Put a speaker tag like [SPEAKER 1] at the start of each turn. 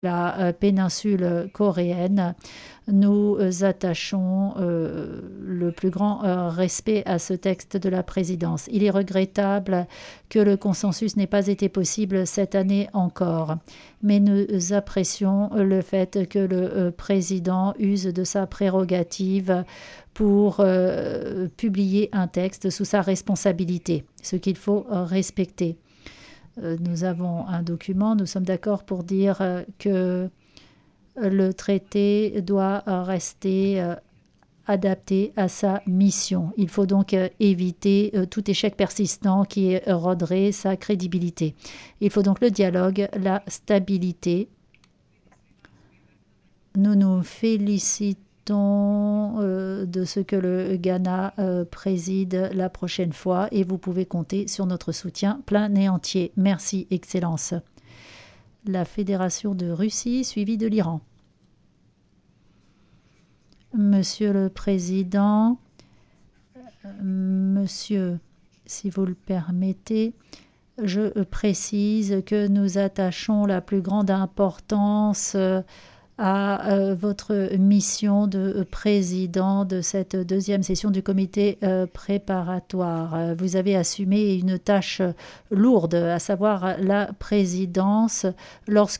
[SPEAKER 1] la péninsule coréenne, nous attachons le plus grand respect à ce texte de la présidence. Il est regrettable que le consensus n'ait pas été possible cette année encore, mais nous apprécions le fait que le président use de sa prérogative pour publier un texte sous sa responsabilité, ce qu'il faut respecter. Nous avons un document, nous sommes d'accord pour dire que le traité doit rester adapté à sa mission. Il faut donc éviter tout échec persistant qui éroderait sa crédibilité. Il faut donc le dialogue, la stabilité. Nous nous félicitons de ce que le Ghana préside la prochaine fois et vous pouvez compter sur notre soutien plein et entier. Merci, Excellence. La Fédération de Russie, suivie de l'Iran. Monsieur le Président, Monsieur, si vous le permettez, je précise que nous attachons la plus grande importance à votre mission de président de cette deuxième session du comité préparatoire. Vous avez assumé une tâche lourde, à savoir la présidence, lorsque